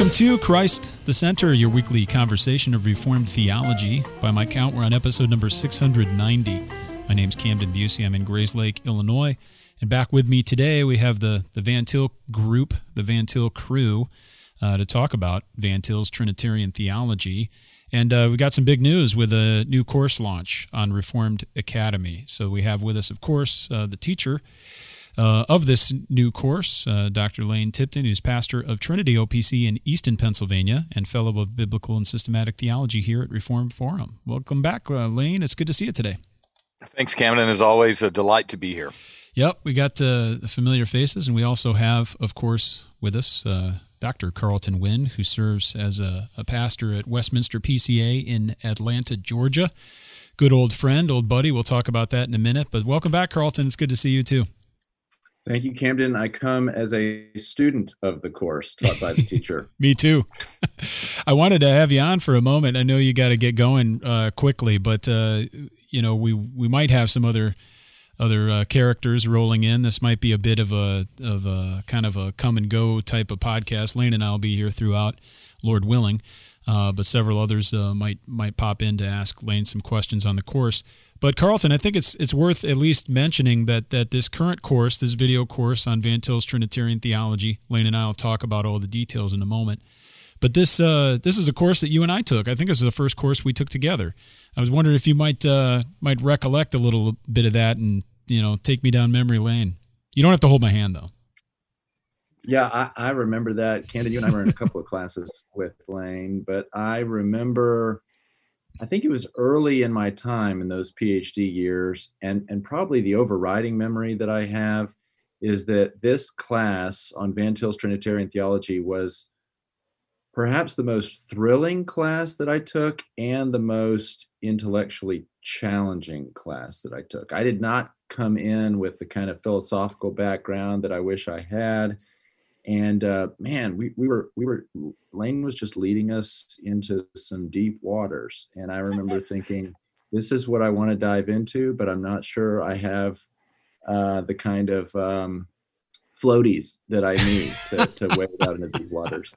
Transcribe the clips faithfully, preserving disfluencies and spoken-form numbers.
Welcome to Christ the Center, your weekly conversation of Reformed theology. By my count, we're on episode number six hundred ninety. My name's Camden Busey. I'm in Grayslake, Illinois. And back with me today, we have the, the Van Til group, the Van Til crew, uh, to talk about Van Til's Trinitarian theology. And uh, we got some big news with a new course launch on Reformed Academy. So we have with us, of course, uh, the teacher uh, of this new course, uh, Doctor Lane Tipton, who's pastor of Trinity O P C in Easton, Pennsylvania, and fellow of Biblical and Systematic Theology here at Reformed Forum. Welcome back, uh, Lane. It's good to see you today. Thanks, Camden. As always, a delight to be here. Yep, we got uh, familiar faces, and we also have, of course, with us uh, Doctor Carlton Wynn, who serves as a, a pastor at Westminster P C A in Atlanta, Georgia. Good old friend, old buddy. We'll talk about that in a minute. But welcome back, Carlton. It's good to see you, too. Thank you, Camden. I come as a student of the course taught by the teacher. Me too. I wanted to have you on for a moment. I know you got to get going uh, quickly, but uh, you know we we might have some other other uh, characters rolling in. This might be a bit of a of a kind of a come and go type of podcast. Lane and I will be here throughout, Lord willing, uh, but several others uh, might might pop in to ask Lane some questions on the course. But Carlton, I think it's it's worth at least mentioning that that this current course, this video course on Van Til's Trinitarian theology, Lane and I will talk about all the details in a moment. But this uh, this is a course that you and I took. I think this is the first course we took together. I was wondering if you might uh, might recollect a little bit of that and you know take me down memory lane. You don't have to hold my hand though. Yeah, I, I remember that. Camden, you and I were in a couple of classes with Lane, but I remember. I think it was early in my time in those PhD years, and, and probably the overriding memory that I have is that this class on Van Til's Trinitarian theology was perhaps the most thrilling class that I took and the most intellectually challenging class that I took. I did not come in with the kind of philosophical background that I wish I had. And uh, man, we, we were, we were, Lane was just leading us into some deep waters. And I remember thinking, this is what I want to dive into, but I'm not sure I have uh, the kind of um, floaties that I need to, to wade out into these waters.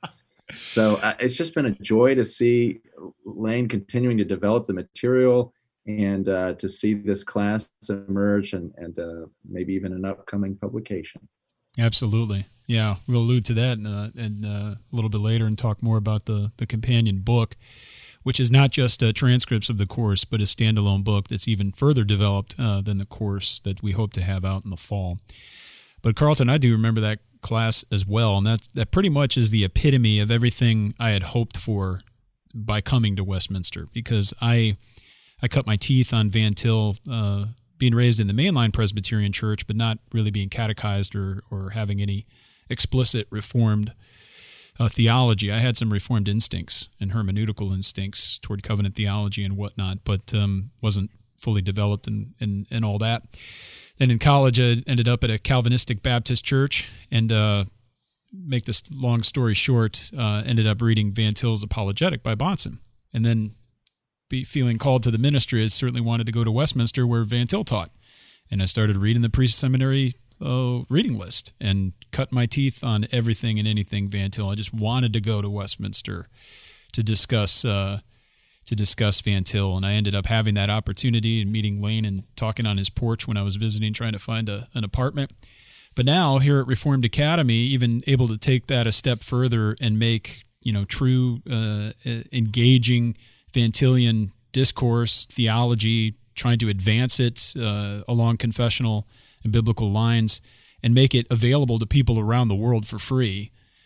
So uh, it's just been a joy to see Lane continuing to develop the material and uh, to see this class emerge and, and uh, maybe even an upcoming publication. Absolutely. Yeah, we'll allude to that in, uh, in, uh, a little bit later and talk more about the, the companion book, which is not just uh, transcripts of the course, but a standalone book that's even further developed uh, than the course that we hope to have out in the fall. But Carlton, I do remember that class as well, and that that pretty much is the epitome of everything I had hoped for by coming to Westminster, because I I cut my teeth on Van Til, uh, being raised in the mainline Presbyterian church, but not really being catechized or or having any explicit Reformed uh, theology. I had some Reformed instincts and hermeneutical instincts toward covenant theology and whatnot, but um, wasn't fully developed and and and all that. Then in college, I ended up at a Calvinistic Baptist church, and uh, make this long story short, uh, ended up reading Van Til's Apologetic by Bahnsen, and then be feeling called to the ministry. I certainly wanted to go to Westminster where Van Til taught, and I started reading the pre-seminary uh, reading list and cut my teeth on everything and anything Van Til. I just wanted to go to Westminster to discuss uh, to discuss Van Til, and I ended up having that opportunity and meeting Lane and talking on his porch when I was visiting, trying to find a, an apartment. But now here at Reformed Academy, even able to take that a step further and make you know true uh, engaging Van Tilian discourse, theology, trying to advance it uh, along confessional and biblical lines and make it available to people around the world for free.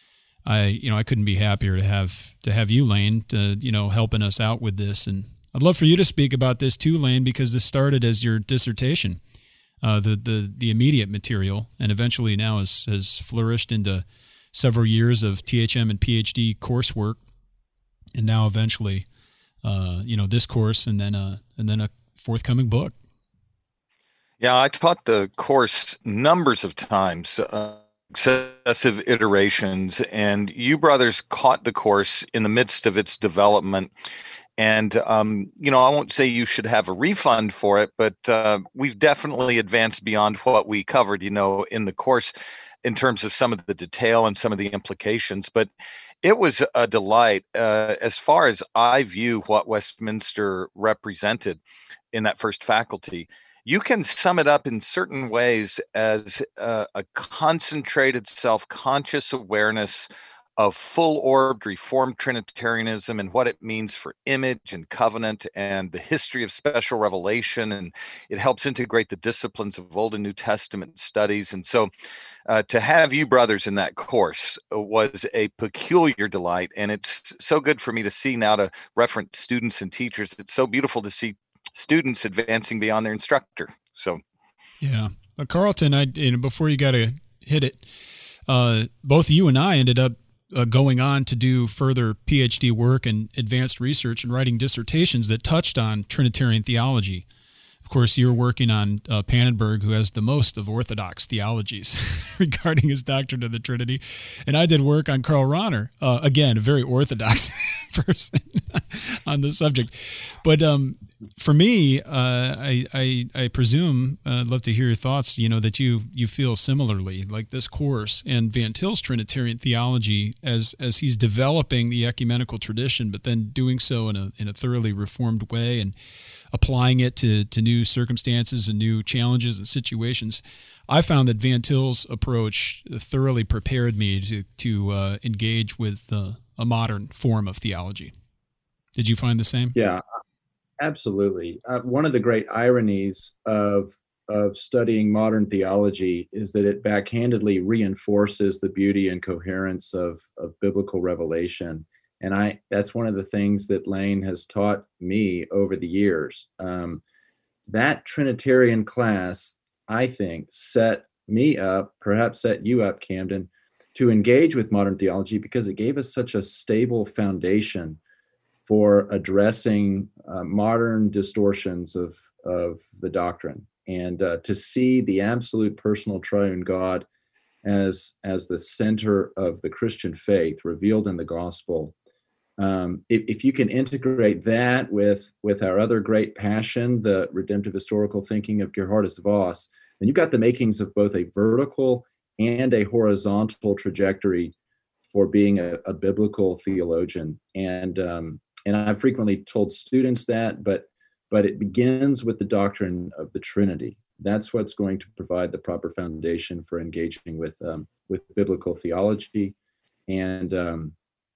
I, you know, I couldn't be happier to have to have you, Lane, to, you know, helping us out with this. And I'd love for you to speak about this too, Lane, because this started as your dissertation, uh, the the the immediate material, and eventually now has has flourished into several years of T H M and P H D coursework, and now eventually, uh, you know, this course, and then a and then a forthcoming book. Yeah, I taught the course numbers of times, uh, successive iterations, and you brothers caught the course in the midst of its development. And, um, you know, I won't say you should have a refund for it, but uh, we've definitely advanced beyond what we covered, you know, in the course in terms of some of the detail and some of the implications. But It was a delight. Uh, as far as I view what Westminster represented in that first faculty, you can sum it up in certain ways as uh, a concentrated self-conscious awareness of full-orbed Reformed Trinitarianism and what it means for image and covenant and the history of special revelation. And it helps integrate the disciplines of Old and New Testament studies. And so uh, to have you brothers in that course was a peculiar delight. And it's so good for me to see now, to reference students and teachers. It's so beautiful to see students advancing beyond their instructor. So, yeah, uh, Carlton, I you know, before you got to hit it, uh, both you and I ended up uh, going on to do further PhD work and advanced research and writing dissertations that touched on Trinitarian theology. Of course, you're working on uh, Pannenberg, who has the most of orthodox theologies regarding his doctrine of the Trinity. And I did work on Karl Rahner, uh, again, a very orthodox person on the subject. But um, for me, uh, I, I, I presume, uh, I'd love to hear your thoughts, you know, that you you feel similarly, like this course and Van Til's Trinitarian theology as as he's developing the ecumenical tradition, but then doing so in a in a thoroughly reformed way and applying it to, to new circumstances and new challenges and situations. I found that Van Til's approach thoroughly prepared me to to uh, engage with uh, a modern form of theology. Did you find the same? Yeah, absolutely. Uh, one of the great ironies of of studying modern theology is that it backhandedly reinforces the beauty and coherence of, of biblical revelation. And I that's one of the things that Lane has taught me over the years. Um, that Trinitarian class, I think, set me up, perhaps set you up, Camden, to engage with modern theology because it gave us such a stable foundation for addressing uh, modern distortions of, of the doctrine, and uh, to see the absolute personal triune God as, as the center of the Christian faith revealed in the gospel. Um, if, if you can integrate that with, with our other great passion, the redemptive historical thinking of Gerhardus Voss, then you've got the makings of both a vertical and a horizontal trajectory for being a, a biblical theologian. And um, and I've frequently told students that, but but it begins with the doctrine of the Trinity. That's what's going to provide the proper foundation for engaging with um, with biblical theology, and um,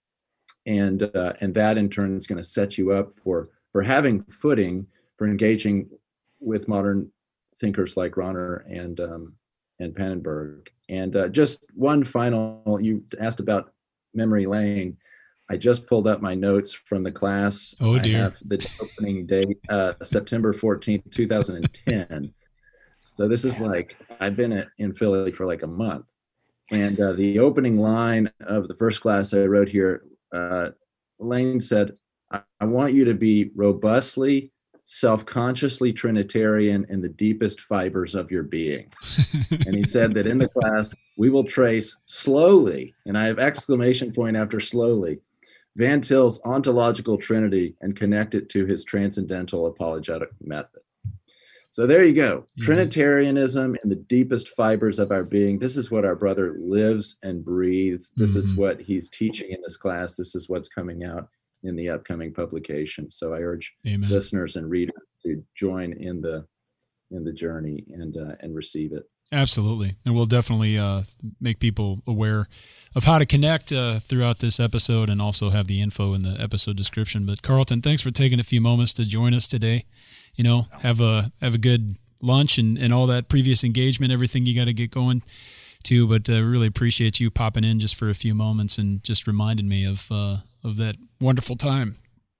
and uh, and that in turn is going to set you up for for having footing for engaging with modern thinkers like Rahner and um, and Pannenberg. And uh, just one final, you asked about memory lane. I just pulled up my notes from the class. Oh dear! I have the opening date, uh, September fourteenth, two thousand ten. So this is like, I've been in Philly for like a month. And uh, the opening line of the first class I wrote here, uh, Lane said, I, I want you to be robustly, self-consciously Trinitarian in the deepest fibers of your being. And he said that in the class, we will trace slowly, and I have exclamation point after slowly, Van Til's ontological Trinity and connect it to his transcendental apologetic method. So there you go. Mm-hmm. Trinitarianism in the deepest fibers of our being. This is what our brother lives and breathes. This mm-hmm. is what he's teaching in this class. This is what's coming out in the upcoming publication. So I urge Amen. Listeners and readers to join in the in the journey and uh, and receive it. Absolutely. And we'll definitely uh, make people aware of how to connect uh, throughout this episode, and also have the info in the episode description. But Carlton, thanks for taking a few moments to join us today. You know, have a have a good lunch and, and all that previous engagement, everything you got to get going to. But uh, really appreciate you popping in just for a few moments and just reminding me of uh, of that wonderful time.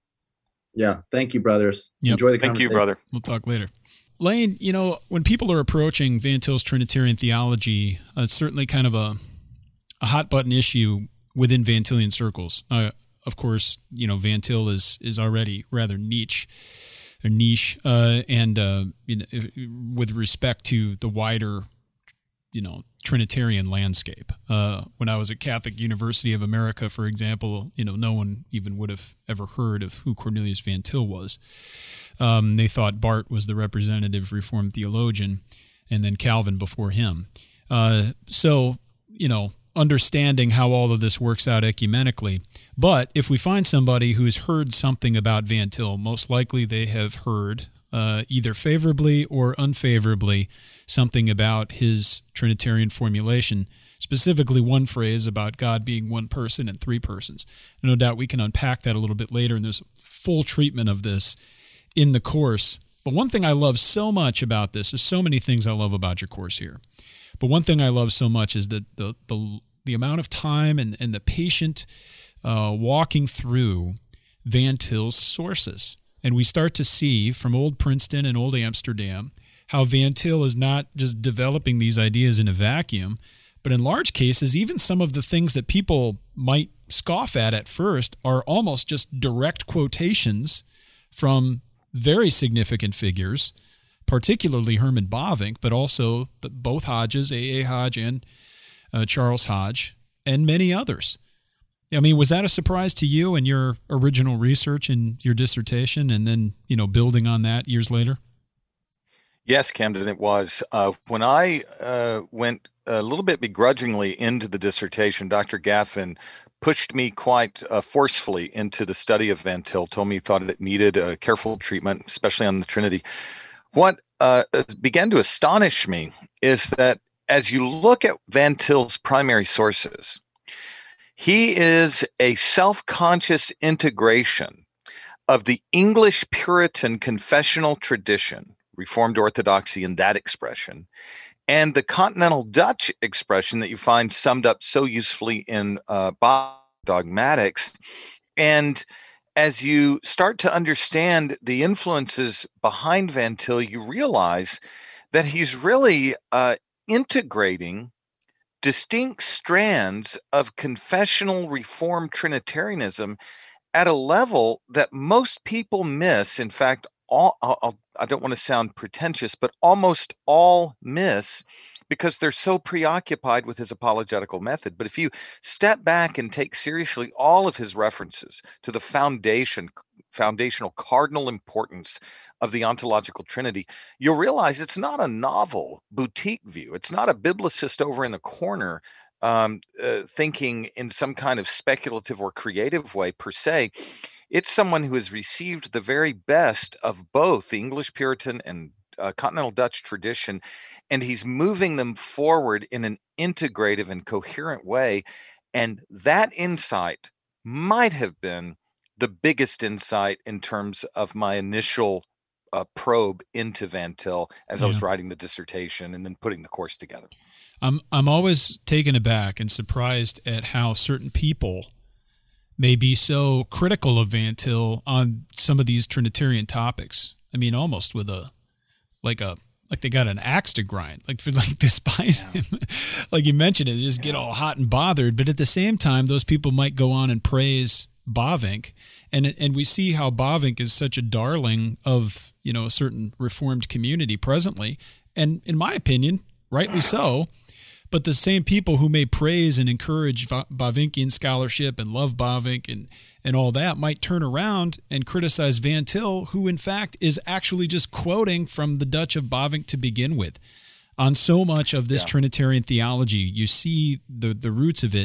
Yeah. Thank you, brothers. Yep. Enjoy the Thank you, brother. We'll talk later. Lane, you know, when people are approaching Van Til's Trinitarian theology, uh, it's certainly kind of a, a hot button issue within Van Tillian circles. Uh, of course, you know, Van Til is is already rather niche, or niche, uh, and uh, you know, with respect to the wider, you know, Trinitarian landscape. Uh, when I was at Catholic University of America, for example, you know, no one even would have ever heard of who Cornelius Van Til was. Um, they thought Barth was the representative Reformed theologian, and then Calvin before him. Uh, so, you know, understanding how all of this works out ecumenically. But if we find somebody who's heard something about Van Til, most likely they have heard uh, either favorably or unfavorably something about his Trinitarian formulation, specifically one phrase about God being one person and three persons. No doubt we can unpack that a little bit later, and there's full treatment of this in the course. But one thing I love so much about this, there's so many things I love about your course here, but one thing I love so much is that the the, the amount of time and, and the patient uh, walking through Van Til's sources. And we start to see from old Princeton and old Amsterdam how Van Til is not just developing these ideas in a vacuum, but in large cases, even some of the things that people might scoff at at first are almost just direct quotations from very significant figures, particularly Herman Bavinck, but also the, both Hodges, A A. Hodge and uh, Charles Hodge, and many others. I mean, was that a surprise to you in your original research and your dissertation, and then, you know, building on that years later? Yes, Camden, it was. Uh, when I uh, went a little bit begrudgingly into the dissertation, Doctor Gaffin pushed me quite uh, forcefully into the study of Van Til, told me he thought it needed a careful treatment, especially on the Trinity. What uh, began to astonish me is that as you look at Van Til's primary sources, he is a self-conscious integration of the English Puritan confessional tradition, Reformed Orthodoxy in that expression, and the Continental Dutch expression that you find summed up so usefully in uh, Dogmatics. And as you start to understand the influences behind Van Til, you realize that he's really uh, integrating distinct strands of confessional Reformed Trinitarianism at a level that most people miss. In fact, all I'll, I don't want to sound pretentious, but almost all miss because they're so preoccupied with his apologetical method. But if you step back and take seriously all of his references to the foundation, foundational cardinal importance of the ontological Trinity, you'll realize it's not a novel boutique view. It's not a biblicist over in the corner um, uh, thinking in some kind of speculative or creative way per se. It's someone who has received the very best of both the English Puritan and uh, Continental Dutch tradition, and he's moving them forward in an integrative and coherent way. And that insight might have been the biggest insight in terms of my initial uh, probe into Van Til as yeah. I was writing the dissertation and then putting the course together. I'm I'm always taken aback and surprised at how certain people may be so critical of Van Til on some of these Trinitarian topics. I mean, almost with a like a like they got an axe to grind, like for like despise yeah. him. Like you mentioned it, they just yeah. get all hot and bothered. But at the same time, those people might go on and praise Bavinck, and and we see how Bavinck is such a darling of, you know, a certain Reformed community presently, and in my opinion, rightly so. But the same people who may praise and encourage Bavinckian scholarship and love Bavinck and, and all that might turn around and criticize Van Til, who in fact is actually just quoting from the Dutch of Bavinck to begin with. On so much of this yeah. Trinitarian theology, you see the, the roots of it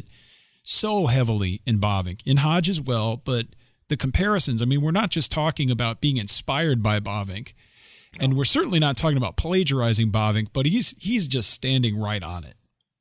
so heavily in Bavinck, in Hodge as well, but the comparisons, I mean, we're not just talking about being inspired by Bavinck, no. and we're certainly not talking about plagiarizing Bavinck, but he's he's just standing right on it.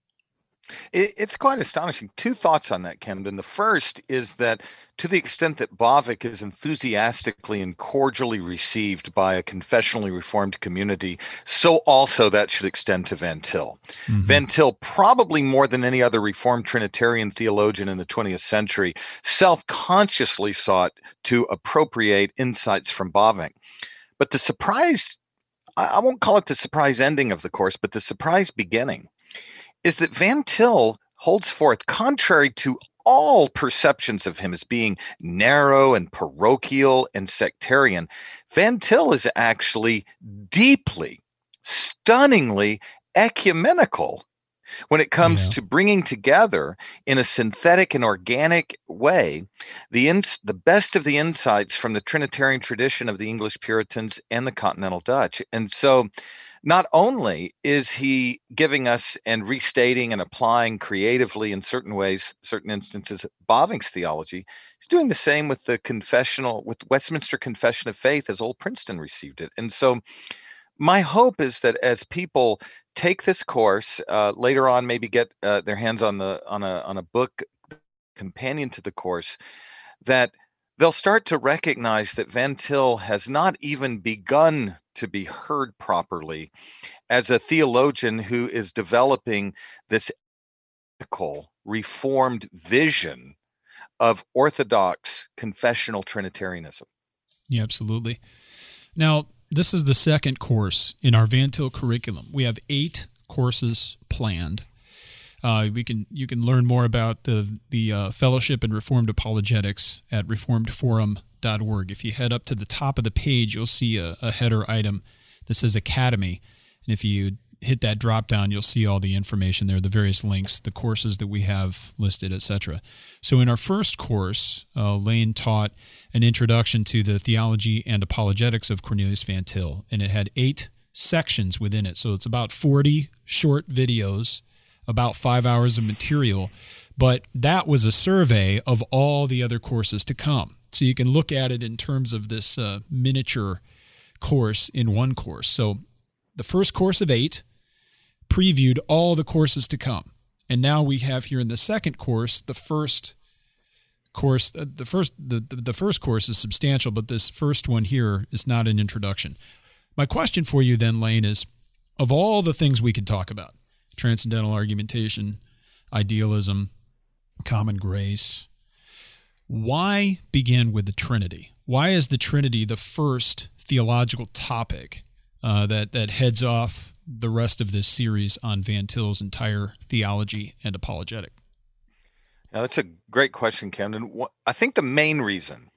It's quite astonishing. Two thoughts on that, Camden. The first is that to the extent that Bavinck is enthusiastically and cordially received by a confessionally Reformed community, so also that should extend to Van Til. Mm-hmm. Van Til, probably more than any other Reformed Trinitarian theologian in the twentieth century, self-consciously sought to appropriate insights from Bavinck. But the surprise, I won't call it the surprise ending of the course, but the surprise beginning, is that Van Til holds forth, contrary to all perceptions of him as being narrow and parochial and sectarian. Van Til is actually deeply, stunningly ecumenical when it comes yeah. to bringing together in a synthetic and organic way the ins- the best of the insights from the Trinitarian tradition of the English Puritans and the Continental Dutch. And so not only is he giving us and restating and applying creatively in certain ways, certain instances, Bavinck's theology, he's doing the same with the confessional, with Westminster Confession of Faith as Old Princeton received it. And so my hope is that as people take this course, uh, later on maybe get uh, their hands on the on a on a book companion to the course, that they'll start to recognize that Van Til has not even begun to be heard properly as a theologian who is developing this ethical, reformed vision of Orthodox confessional Trinitarianism. Yeah, absolutely. Now, this is the second course in our Van Til curriculum. We have eight courses planned. Uh, we can you can learn more about the the uh, Fellowship in Reformed Apologetics at reformed forum dot org. If you head up to the top of the page, you'll see a, a header item that says Academy, and if you hit that drop down, you'll see all the information there, the various links, the courses that we have listed, et cetera. So in our first course, uh, Lane taught an introduction to the theology and apologetics of Cornelius Van Til, and it had eight sections within it. So it's about forty short videos, about five hours of material, but that was a survey of all the other courses to come. So you can look at it in terms of this uh, miniature course in one course. So the first course of eight previewed all the courses to come. And now we have here in the second course, the first course, uh, the first the, the, the first course is substantial, but this first one here is not an introduction. My question for you then, Lane, is of all the things we could talk about, transcendental argumentation, idealism, common grace, why begin with the Trinity? Why is the Trinity the first theological topic uh, that, that heads off the rest of this series on Van Til's entire theology and apologetic? Now, that's a great question, Camden. I think the main reason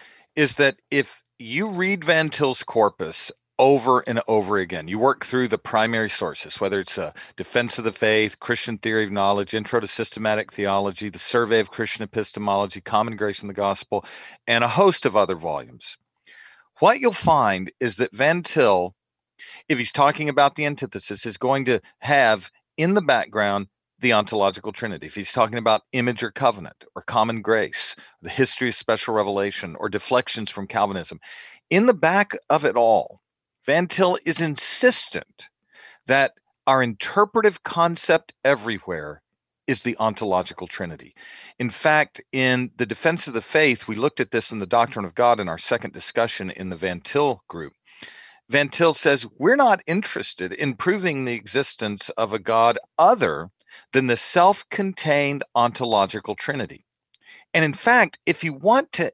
is that if you read Van Til's corpus over and over again, you work through the primary sources, whether it's a Defense of the Faith, Christian Theory of Knowledge, Intro to Systematic Theology, the Survey of Christian Epistemology, Common Grace in the Gospel, and a host of other volumes. What you'll find is that Van Til, if he's talking about the antithesis, is going to have in the background the ontological Trinity. If he's talking about image or covenant or common grace, the history of special revelation, or deflections from Calvinism, in the back of it all, Van Til is insistent that our interpretive concept everywhere is the ontological Trinity. In fact, in the Defense of the Faith, we looked at this in the Doctrine of God in our second discussion in the Van Til group. Van Til says we're not interested in proving the existence of a God other than the self-contained ontological Trinity. And in fact, if you want to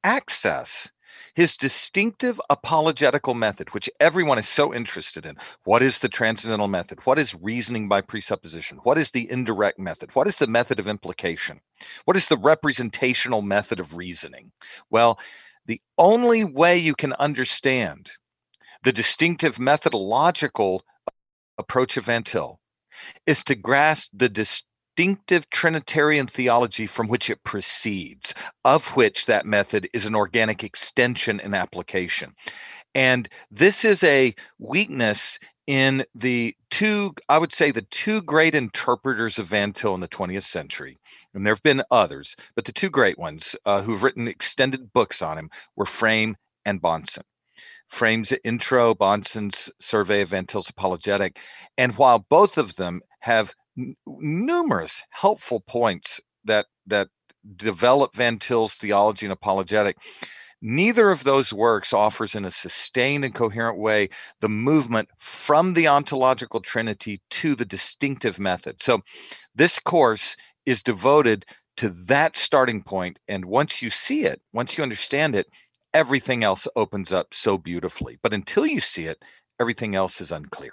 access his distinctive apologetical method, which everyone is so interested in, what is the transcendental method? What is reasoning by presupposition? What is the indirect method? What is the method of implication? What is the representational method of reasoning? Well, the only way you can understand the distinctive methodological approach of Van Til is to grasp the distinctive Trinitarian theology from which it proceeds, of which that method is an organic extension and application. And this is a weakness in the two, I would say, the two great interpreters of Van Til in the twentieth century. And there have been others, but the two great ones uh, who've written extended books on him were Frame and Bahnsen. Frame's intro, Bahnsen's survey of Van Til's apologetic. And while both of them have n- numerous helpful points that that develop Van Til's theology and apologetic, neither of those works offers in a sustained and coherent way the movement from the ontological Trinity to the distinctive method. So this course is devoted to that starting point. And once you see it, once you understand it, everything else opens up so beautifully. But until you see it, everything else is unclear.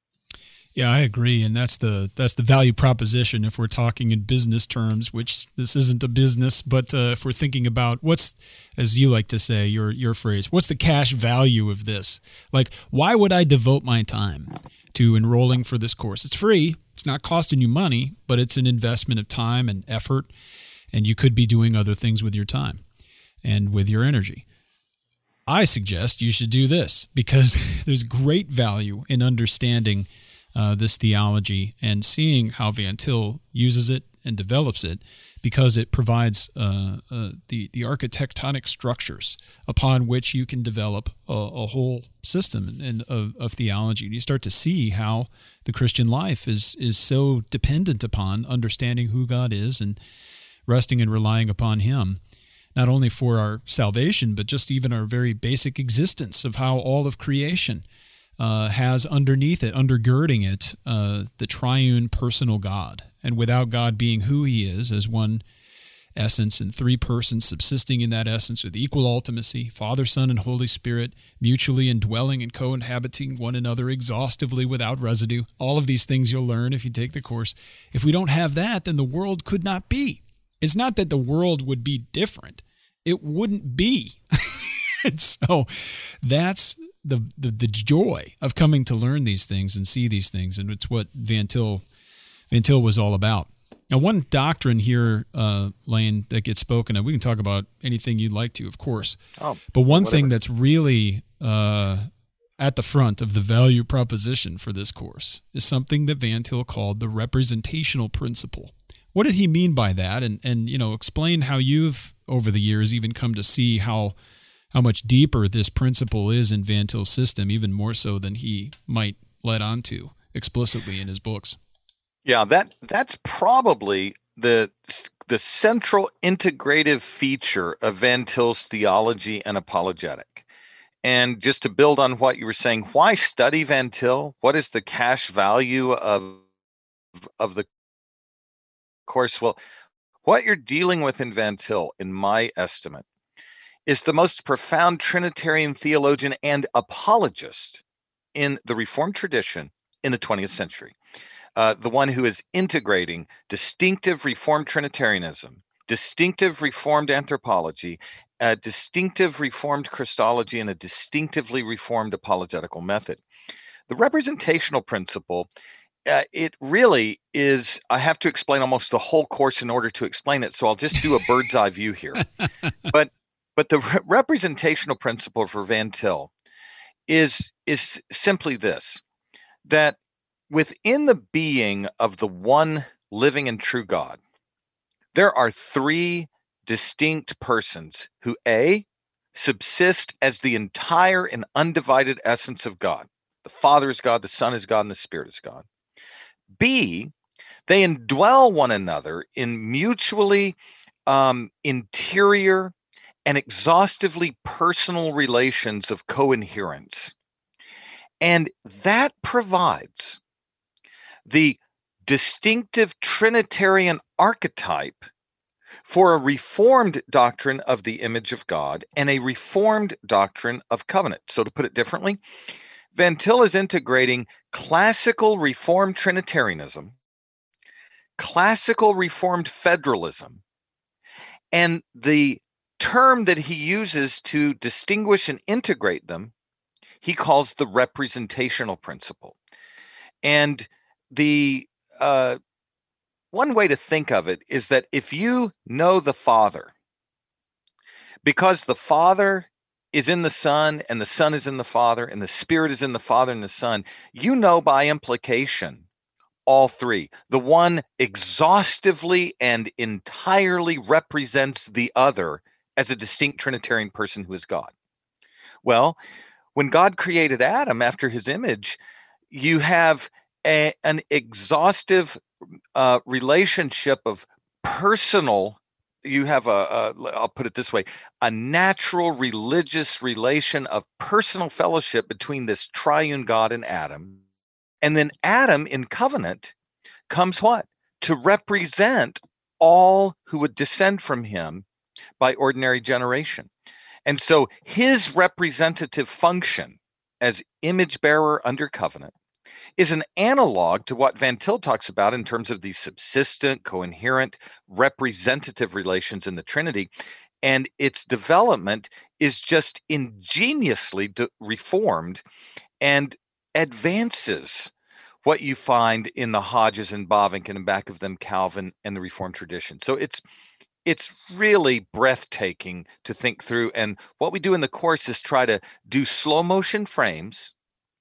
Yeah, I agree, and that's the that's the value proposition if we're talking in business terms, which this isn't a business, but uh, if we're thinking about what's, as you like to say, your your phrase, what's the cash value of this? Like, why would I devote my time to enrolling for this course? It's free. It's not costing you money, but it's an investment of time and effort, and you could be doing other things with your time and with your energy. I suggest you should do this because there's great value in understanding uh, this theology and seeing how Van Til uses it and develops it, because it provides uh, uh, the the architectonic structures upon which you can develop a, a whole system in, of, of theology. And you start to see how the Christian life is is so dependent upon understanding who God is and resting and relying upon Him, not only for our salvation, but just even our very basic existence, of how all of creation uh, has underneath it, undergirding it, uh, the triune personal God. And without God being who He is, as one essence and three persons subsisting in that essence with equal ultimacy, Father, Son, and Holy Spirit, mutually indwelling and co-inhabiting one another exhaustively without residue, all of these things you'll learn if you take the course. If we don't have that, then the world could not be. It's not that the world would be different. It wouldn't be. And so that's the, the the joy of coming to learn these things and see these things, and it's what Van Til Van Til was all about. Now, one doctrine here, uh, Lane, that gets spoken of, we can talk about anything you'd like to, of course. Oh, but one whatever. thing that's really uh, at the front of the value proposition for this course is something that Van Til called the representational principle. What did he mean by that? And, and you know, explain how you've, over the years, even come to see how how much deeper this principle is in Van Til's system, even more so than he might let on to explicitly in his books. Yeah, that that's probably the the central integrative feature of Van Til's theology and apologetic. And just to build on what you were saying, why study Van Til? What is the cash value of of the course? Well, what you're dealing with in Van Til, in my estimate, is the most profound Trinitarian theologian and apologist in the Reformed tradition in the twentieth century. Uh, the one who is integrating distinctive Reformed Trinitarianism, distinctive Reformed anthropology, a distinctive Reformed Christology, and a distinctively Reformed apologetical method. The representational principle, uh, it really is, I have to explain almost the whole course in order to explain it, so I'll just do a bird's eye view here. But but the re- representational principle for Van Til is, is simply this, that within the being of the one living and true God, there are three distinct persons who, A, subsist as the entire and undivided essence of God. The Father is God, the Son is God, and the Spirit is God. B, they indwell one another in mutually um, interior and exhaustively personal relations of co-inherence. And that provides the distinctive Trinitarian archetype for a Reformed doctrine of the image of God and a Reformed doctrine of covenant. So to put it differently, Van Til is integrating classical Reformed Trinitarianism, classical Reformed federalism, and the term that he uses to distinguish and integrate them, he calls the representational principle. And the uh, one way to think of it is that if you know the Father, because the Father is in the Son and the Son is in the Father and the Spirit is in the Father and the Son, you know by implication all three. The one exhaustively and entirely represents the other as a distinct Trinitarian person who is God. Well, when God created Adam after his image, you have A, an exhaustive uh, relationship of personal, you have a, a, I'll put it this way, a natural religious relation of personal fellowship between this triune God and Adam. And then Adam in covenant comes what? To represent all who would descend from him by ordinary generation. And so his representative function as image bearer under covenant is an analog to what Van Til talks about in terms of these subsistent, coherent, representative relations in the Trinity. And its development is just ingeniously de- reformed and advances what you find in the Hodges and Bavinck and back of them Calvin and the Reformed tradition. So it's it's really breathtaking to think through. And what we do in the course is try to do slow motion frames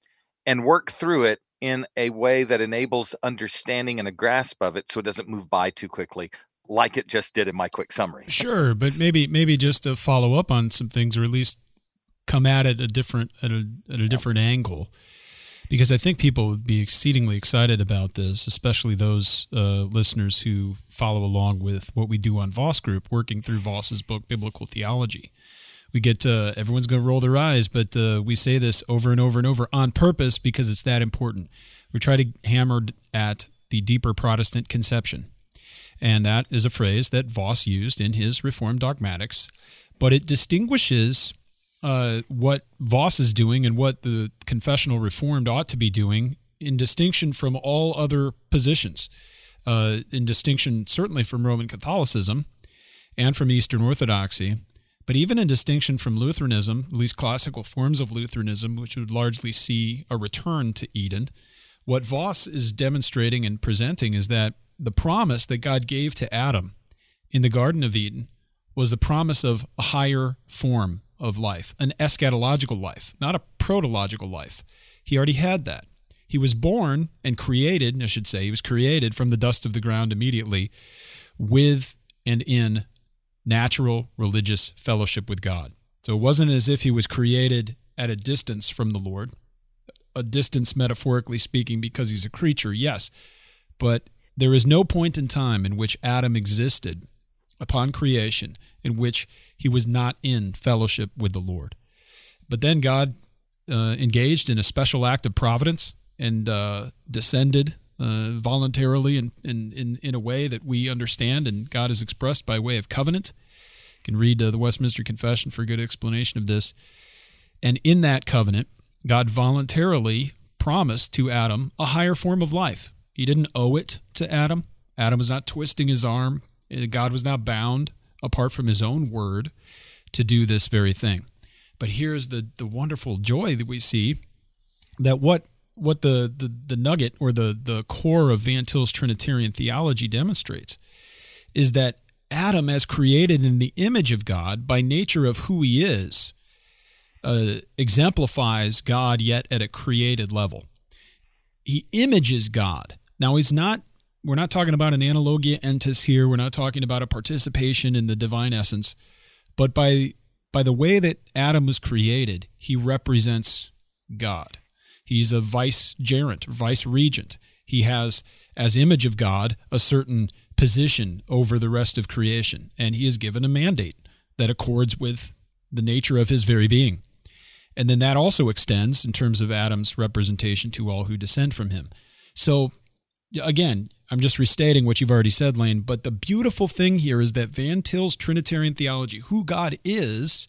and work through it in a way that enables understanding and a grasp of it so it doesn't move by too quickly, like it just did in my quick summary. Sure, but maybe maybe just to follow up on some things, or at least come at it a different at a at a different yeah. angle, because I think people would be exceedingly excited about this, especially those uh, listeners who follow along with what we do on Voss Group, working through Voss's book, Biblical Theology. We get uh, everyone's going to roll their eyes, but uh, we say this over and over and over on purpose because it's that important. We try to hammer at the deeper Protestant conception, and that is a phrase that Voss used in his Reformed Dogmatics, but it distinguishes uh, what Voss is doing and what the confessional Reformed ought to be doing in distinction from all other positions, uh, in distinction certainly from Roman Catholicism and from Eastern Orthodoxy, but even in distinction from Lutheranism, at least classical forms of Lutheranism, which would largely see a return to Eden. What Voss is demonstrating and presenting is that the promise that God gave to Adam in the Garden of Eden was the promise of a higher form of life, an eschatological life, not a protological life. He already had that. He was born and created, I should say, he was created from the dust of the ground immediately with and in natural religious fellowship with God. So it wasn't as if he was created at a distance from the Lord, a distance metaphorically speaking because he's a creature, yes, but there is no point in time in which Adam existed upon creation in which he was not in fellowship with the Lord. But then God uh, engaged in a special act of providence and uh, descended uh, voluntarily in, in, in, in a way that we understand, and God is expressed by way of covenant. You can read uh, the Westminster Confession for a good explanation of this. And in that covenant, God voluntarily promised to Adam a higher form of life. He didn't owe it to Adam. Adam was not twisting his arm. God was not bound, apart from his own word, to do this very thing. But here's the, the wonderful joy that we see, that what what the, the, the nugget or the, the core of Van Til's Trinitarian theology demonstrates is that Adam, as created in the image of God by nature of who he is, uh, exemplifies God yet at a created level. He images God. Now, he's not, we're not talking about an analogia entis here. We're not talking about a participation in the divine essence. But by, by the way that Adam was created, he represents God. He's a vicegerent, vice-regent. He has, as image of God, a certain position over the rest of creation, and he is given a mandate that accords with the nature of his very being. And then that also extends in terms of Adam's representation to all who descend from him. So, again, I'm just restating what you've already said, Lane, but the beautiful thing here is that Van Til's Trinitarian theology, who God is,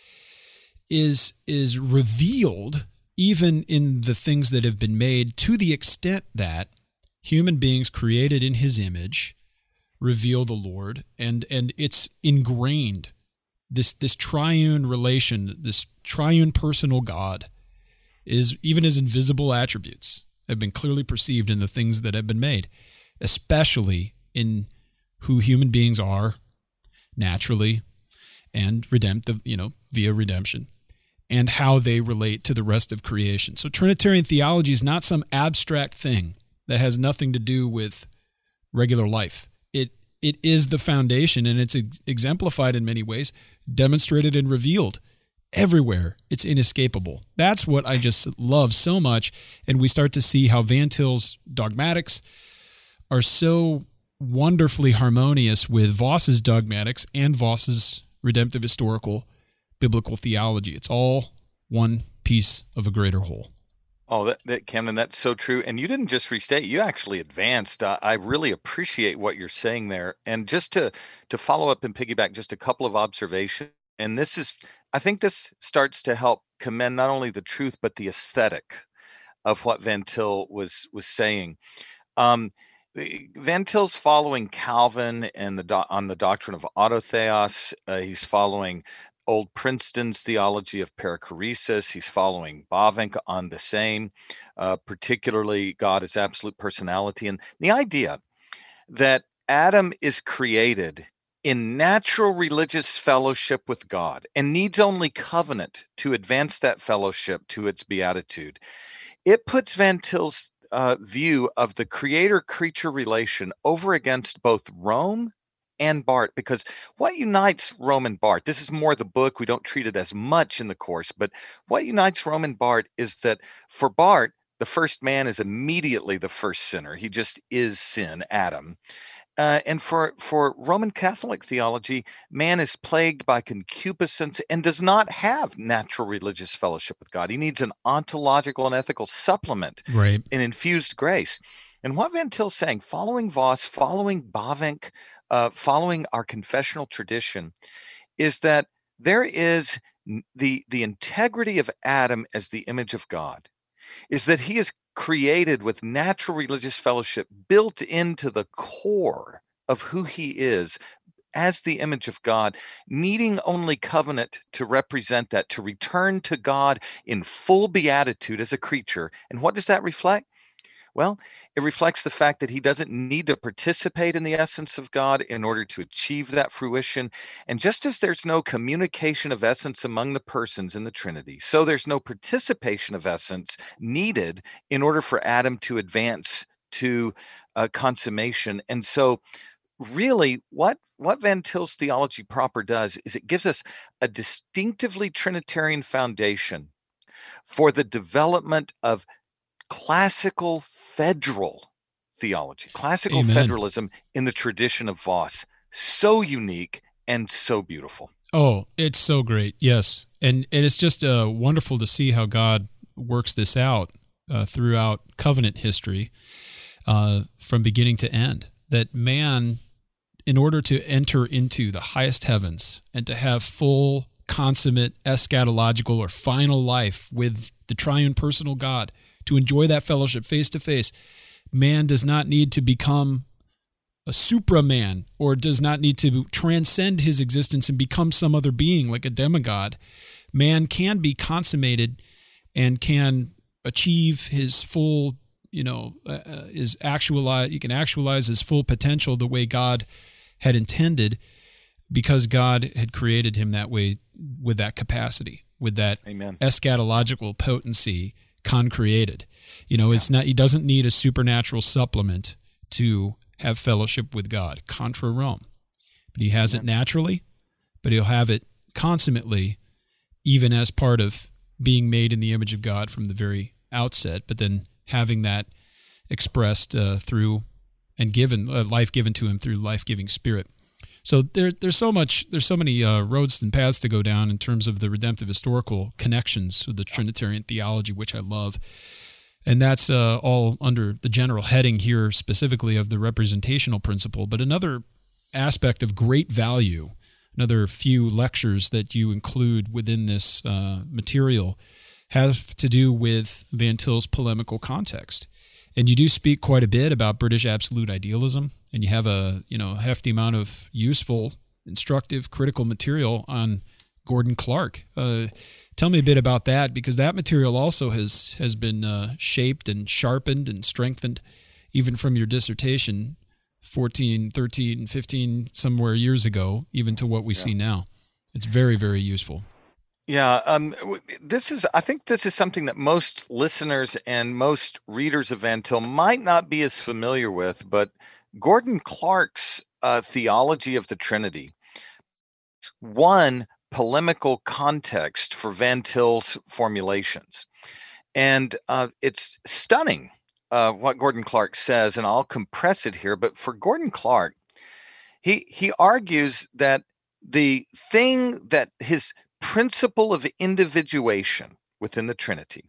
is, is revealed even in the things that have been made, to the extent that human beings created in his image reveal the Lord, and and it's ingrained. This this triune relation, this triune personal God, is even his invisible attributes have been clearly perceived in the things that have been made, especially in who human beings are naturally and redemptive, you know, via redemption, and how they relate to the rest of creation. So Trinitarian theology is not some abstract thing that has nothing to do with regular life. It it is the foundation, and it's ex- exemplified in many ways, demonstrated and revealed everywhere. It's inescapable. That's what I just love so much, and we start to see how Van Til's dogmatics are so wonderfully harmonious with Voss's dogmatics and Voss's redemptive historical biblical theology. It's all one piece of a greater whole. Oh, that, that Camden, that's so true. And you didn't just restate; you actually advanced. Uh, I really appreciate what you're saying there. And just to to follow up and piggyback, just a couple of observations. And this is, I think, this starts to help commend not only the truth but the aesthetic of what Van Til was was saying. Um, Van Til's following Calvin and the do- on the doctrine of autotheos. Uh, he's following Old Princeton's theology of perichoresis. He's following Bavinck on the same, uh, particularly God as absolute personality. And the idea that Adam is created in natural religious fellowship with God and needs only covenant to advance that fellowship to its beatitude, it puts Van Til's uh, view of the creator-creature relation over against both Rome and Barth, because what unites Rome and Barth, this is more the book, we don't treat it as much in the course, but what unites Rome and Barth is that for Barth, the first man is immediately the first sinner. He just is sin, Adam. Uh, and for, for Roman Catholic theology, man is plagued by concupiscence and does not have natural religious fellowship with God. He needs an ontological and ethical supplement, right, an infused grace. And what Van Til's saying, following Vos, following Bavinck, uh, following our confessional tradition, is that there is the, the integrity of Adam as the image of God, is that he is created with natural religious fellowship built into the core of who he is as the image of God, needing only covenant to represent that, to return to God in full beatitude as a creature. And what does that reflect? Well, it reflects the fact that he doesn't need to participate in the essence of God in order to achieve that fruition. And just as there's no communication of essence among the persons in the Trinity, so there's no participation of essence needed in order for Adam to advance to uh, consummation. And so really what, what Van Til's theology proper does is it gives us a distinctively Trinitarian foundation for the development of classical federal theology, classical Amen. federalism in the tradition of Vos. So unique and so beautiful. Oh, it's so great. Yes. And, and it's just uh, wonderful to see how God works this out uh, throughout covenant history uh, from beginning to end. That man, in order to enter into the highest heavens and to have full, consummate, eschatological or final life with the triune personal God, to enjoy that fellowship face to face, man does not need to become a supraman or does not need to transcend his existence and become some other being like a demigod. Man can be consummated and can achieve his full, you know, uh, is actualize. You can actualize his full potential the way God had intended, because God had created him that way, with that capacity, with that Amen. Eschatological potency concreated. You know, yeah. It's not, he doesn't need a supernatural supplement to have fellowship with God, contra Rome. But he has yeah. it naturally, but he'll have it consummately, even as part of being made in the image of God from the very outset, but then having that expressed uh, through and given, uh, life given to him through life-giving Spirit. So there, there's so much, there's so many uh, roads and paths to go down in terms of the redemptive historical connections with the Trinitarian theology, which I love, and that's uh, all under the general heading here, specifically of the representational principle. But another aspect of great value, another few lectures that you include within this uh, material, have to do with Van Til's polemical context. And you do speak quite a bit about British absolute idealism, and you have a you know hefty amount of useful, instructive, critical material on Gordon Clark. Uh, tell me a bit about that, because that material also has has been uh, shaped and sharpened and strengthened, even from your dissertation fourteen, thirteen, fifteen, somewhere years ago, even to what we yeah. see now. It's very, very useful. Yeah, um, this is, I think this is something that most listeners and most readers of Van Til might not be as familiar with, but Gordon Clark's uh, theology of the Trinity, one polemical context for Van Til's formulations. And uh, it's stunning uh, what Gordon Clark says, and I'll compress it here, but for Gordon Clark, he, he argues that the thing that his principle of individuation within the Trinity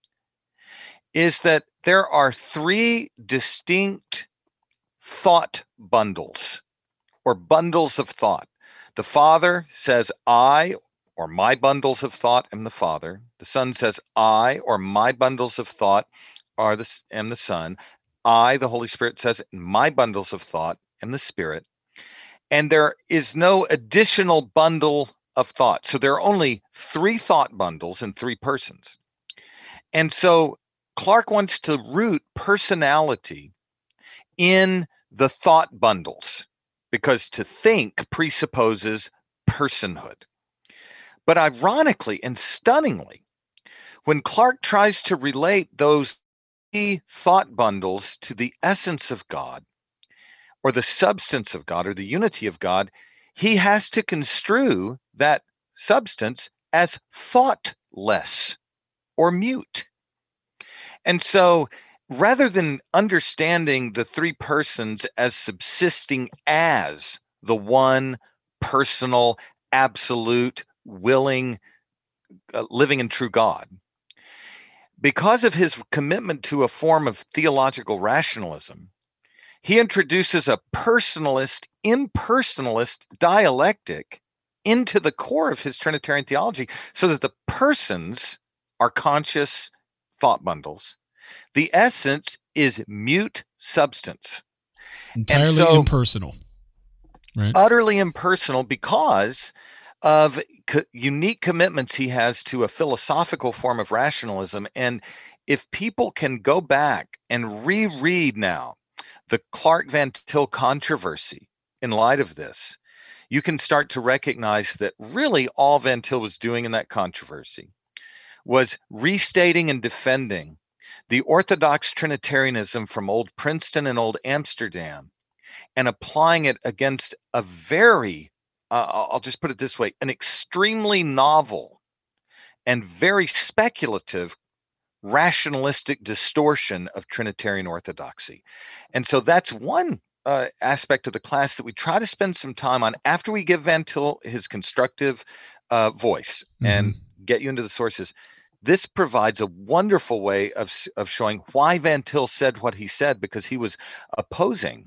is that there are three distinct thought bundles or bundles of thought. The Father says, I, or my bundles of thought, am the Father. The Son says, I, or my bundles of thought, are the, am the Son. I, the Holy Spirit, says, my bundles of thought, am the Spirit. And there is no additional bundle of thought. So there are only three thought bundles in three persons. And so Clark wants to root personality in the thought bundles. because to think presupposes personhood. But ironically and stunningly, when Clarke tries to relate those thought bundles to the essence of God, or the substance of God, or the unity of God, he has to construe that substance as thoughtless or mute. And so rather than understanding the three persons as subsisting as the one personal, absolute, willing, uh, living and true God, because of his commitment to a form of theological rationalism, he introduces a personalist, impersonalist dialectic into the core of his Trinitarian theology, so that the persons are conscious thought bundles. The essence is mute substance. Entirely so, impersonal. Right? Utterly impersonal because of co- unique commitments he has to a philosophical form of rationalism. And if people can go back and reread now the Clarke-Van Til controversy in light of this, you can start to recognize that really all Van Til was doing in that controversy was restating and defending the Orthodox Trinitarianism from Old Princeton and Old Amsterdam, and applying it against a very, uh, I'll just put it this way, an extremely novel and very speculative rationalistic distortion of Trinitarian orthodoxy. And so that's one uh, aspect of the class that we try to spend some time on after we give Van Til his constructive uh, voice mm-hmm. and get you into the sources. This provides a wonderful way of, of showing why Van Til said what he said, because he was opposing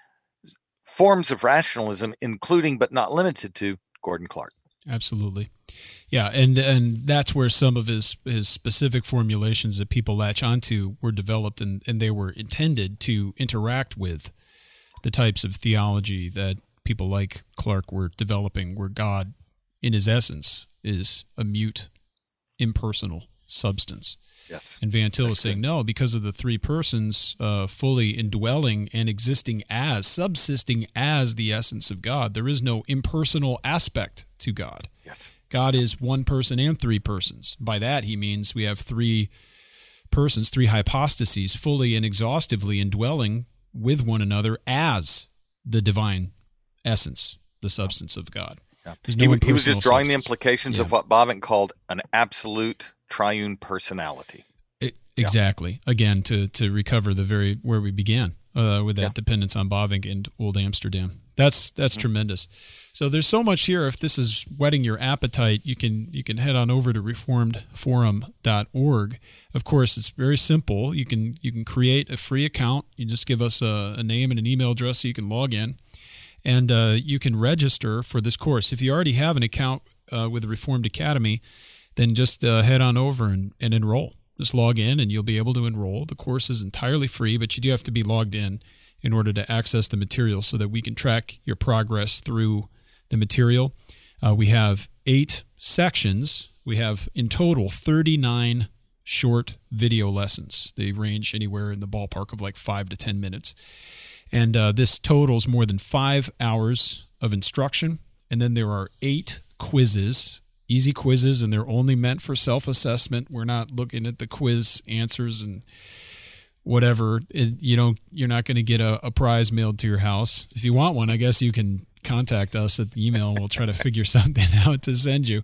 forms of rationalism, including but not limited to Gordon Clarke. Absolutely. Yeah, and and that's where some of his, his specific formulations that people latch onto were developed, and, and they were intended to interact with the types of theology that people like Clarke were developing, where God, in his essence, is a mute, impersonal substance. Yes. And Van Til was saying, no, because of the three persons uh, fully indwelling and existing as, subsisting as the essence of God, there is no impersonal aspect to God. Yes. God is one person and three persons. By that, he means we have three persons, three hypostases, fully and exhaustively indwelling with one another as the divine essence, the substance of God. Yeah. No he, he was just drawing substance. the implications yeah. of what Bavinck called an absolute triune personality. It, exactly. Yeah. Again, to to recover the very where we began uh, with that yeah. dependence on Bavinck and Old Amsterdam. That's that's mm-hmm. tremendous. So there's so much here. If this is whetting your appetite, you can you can head on over to reformed forum dot org. Of course, it's very simple. You can you can create a free account. You just give us a, a name and an email address so you can log in, and uh, you can register for this course. If you already have an account uh, with the Reformed Academy, then just uh, head on over and, and enroll. Just log in and you'll be able to enroll. The course is entirely free, but you do have to be logged in in order to access the material so that we can track your progress through the material. Uh, we have eight sections. We have in total thirty-nine short video lessons. They range anywhere in the ballpark of like five to ten minutes. And uh, this totals more than five hours of instruction. And then there are eight quizzes, easy quizzes, and they're only meant for self-assessment. We're not looking at the quiz answers and whatever. It, you don't, you're not going to get a, a prize mailed to your house. If you want one, I guess you can contact us at the email and we'll try to figure something out to send you.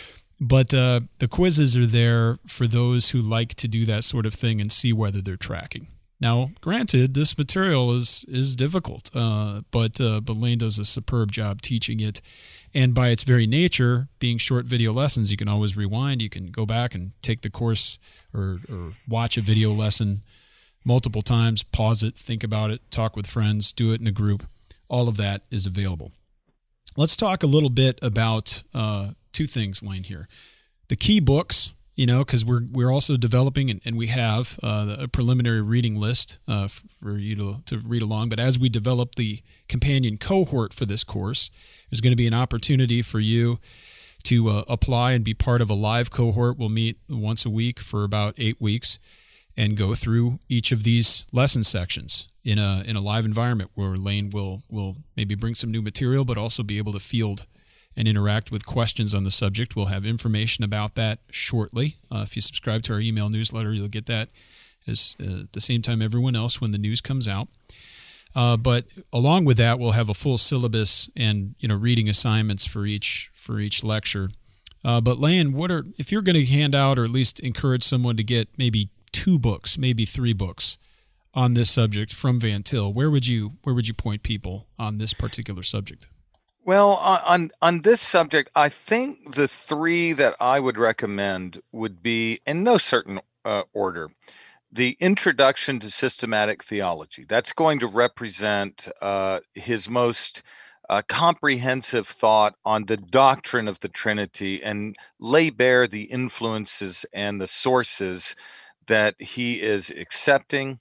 But uh, the quizzes are there for those who like to do that sort of thing and see whether they're tracking. Now, granted, this material is is difficult, uh, but uh, but Lane does a superb job teaching it. And by its very nature, being short video lessons, you can always rewind. You can go back and take the course or, or watch a video lesson multiple times, pause it, think about it, talk with friends, do it in a group. All of that is available. Let's talk a little bit about uh, two things, Lane, here. The key books. You know, because we're we're also developing, and, and we have uh, a preliminary reading list uh, for you to, to read along. But as we develop the companion cohort for this course, there's going to be an opportunity for you to uh, apply and be part of a live cohort. We'll meet once a week for about eight weeks and go through each of these lesson sections. in a in a live environment where Lane will will maybe bring some new material, but also be able to field and interact with questions on the subject. We'll have information about that shortly. Uh, if you subscribe to our email newsletter, you'll get that as uh, at the same time everyone else when the news comes out. Uh, but along with that, we'll have a full syllabus and you know reading assignments for each for each lecture. Uh, but Lane, what are if you're going to hand out or at least encourage someone to get maybe two books, maybe three books on this subject from Van Til, where would you where would you point people on this particular subject? Well, on on this subject, I think the three that I would recommend would be, in no certain uh, order, the Introduction to Systematic Theology. That's going to represent uh, his most uh, comprehensive thought on the doctrine of the Trinity and lay bare the influences and the sources that he is accepting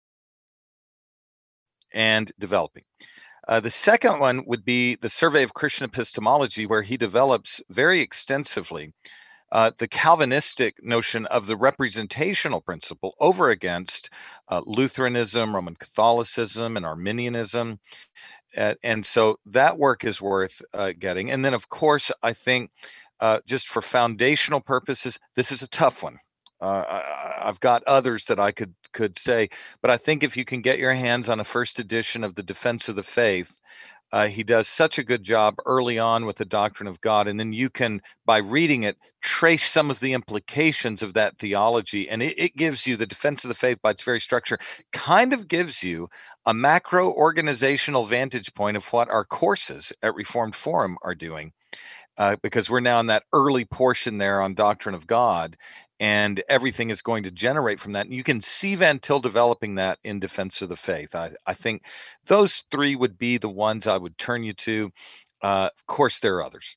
and developing. Uh, the second one would be the Survey of Christian Epistemology, where he develops very extensively uh, the Calvinistic notion of the representational principle over against uh, Lutheranism, Roman Catholicism, and Arminianism. Uh, and so that work is worth uh, getting. And then, of course, I think uh, just for foundational purposes, this is a tough one. Uh, I, I've got others that I could could say, but I think if you can get your hands on a first edition of the Defense of the Faith, uh, he does such a good job early on with the doctrine of God, and then you can, by reading it, trace some of the implications of that theology, and it, it gives you the Defense of the Faith by its very structure, kind of gives you a macro organizational vantage point of what our courses at Reformed Forum are doing, uh, because we're now in that early portion there on doctrine of God. And everything is going to generate from that. And you can see Van Til developing that in Defense of the Faith. I, I think those three would be the ones I would turn you to. Uh, of course, there are others.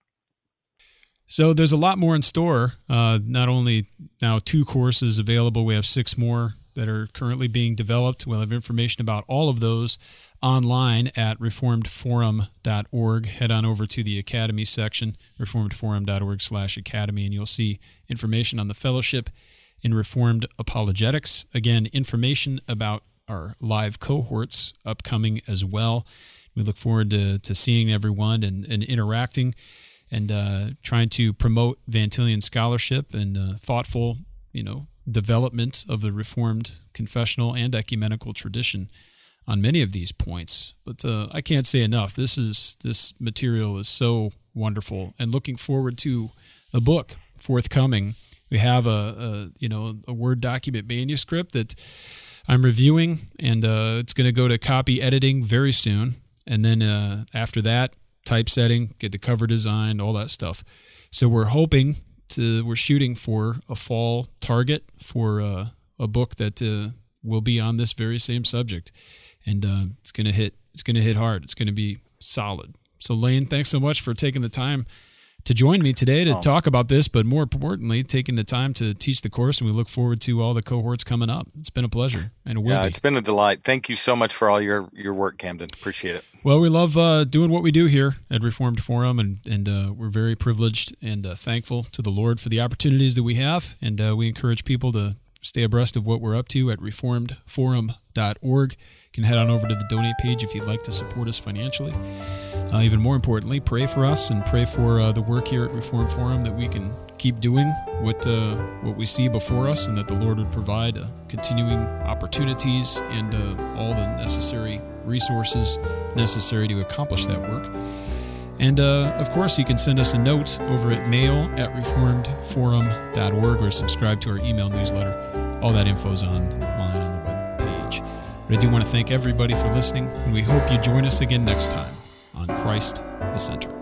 So there's a lot more in store. Uh, not only now two courses available, we have six more that are currently being developed. We'll have information about all of those online at reformed forum dot org. Head on over to the Academy section, reformed forum dot org slash academy, and you'll see information on the fellowship in Reformed Apologetics. Again, information about our live cohorts upcoming as well. We look forward to, to seeing everyone and, and interacting and uh, trying to promote Van Tilian scholarship and uh, thoughtful, you know, development of the Reformed confessional and ecumenical tradition on many of these points. But uh, I can't say enough. This is this material is so wonderful, and looking forward to a book forthcoming. We have a, a you know a Word document manuscript that I'm reviewing, and uh, it's going to go to copy editing very soon. And then uh, after that, typesetting, get the cover designed, all that stuff. So we're hoping to we're shooting for a fall target for uh, a book that uh, will be on this very same subject. And uh, it's gonna hit. It's gonna hit hard. It's gonna be solid. So, Lane, thanks so much for taking the time to join me today to oh. talk about this, but more importantly, taking the time to teach the course. And we look forward to all the cohorts coming up. It's been a pleasure, and it will yeah, be. It's been a delight. Thank you so much for all your your work, Camden. Appreciate it. Well, we love uh, doing what we do here at Reformed Forum, and and uh, we're very privileged and uh, thankful to the Lord for the opportunities that we have. And uh, we encourage people to stay abreast of what we're up to at reformed forum dot org. You can head on over to the donate page if you'd like to support us financially. Uh, even more importantly, pray for us and pray for uh, the work here at Reformed Forum, that we can keep doing what uh, what we see before us, and that the Lord would provide uh, continuing opportunities and uh, all the necessary resources necessary to accomplish that work. And, uh, of course, you can send us a note over at mail at reformed forum dot org or subscribe to our email newsletter. All that info is online on the web page. But I do want to thank everybody for listening, and we hope you join us again next time on Christ the Center.